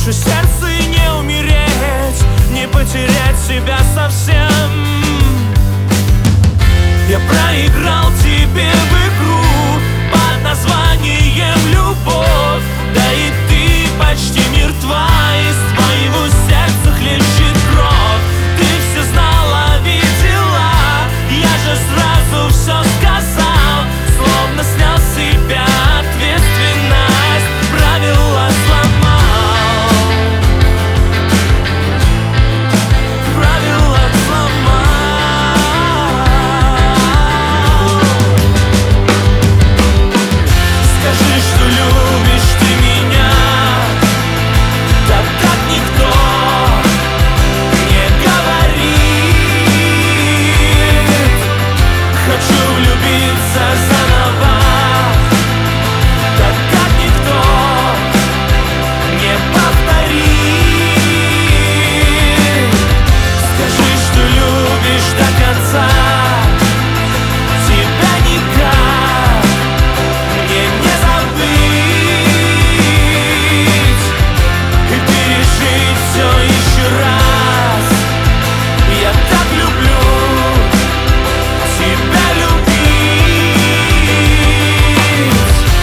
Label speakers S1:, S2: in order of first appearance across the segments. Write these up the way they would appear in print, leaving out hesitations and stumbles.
S1: наше сердце и не умереть, не потерять себя совсем. Я проиграл тебе в игру под названием любовь, да и ты почти мертва, из твоего сердца хлещет кровь. Ты все знала, видела, я же сразу все сказал, словно снял с себя ответственность, правила сломал, правила сломал. Скажи, что любишь ты меня, так как никто не говорит. Хочу влюбиться заново, так как никто не повторит. Скажи, что любишь до конца, тебя никак мне не забыть и пережить все еще раз. Я так люблю тебя любить.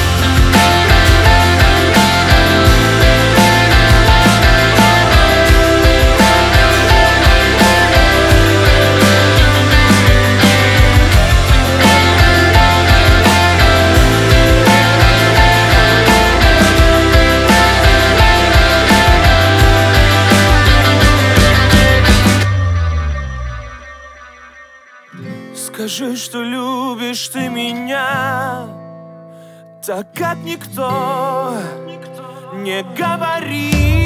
S1: Скажи, что любишь ты меня, так как никто не говорит.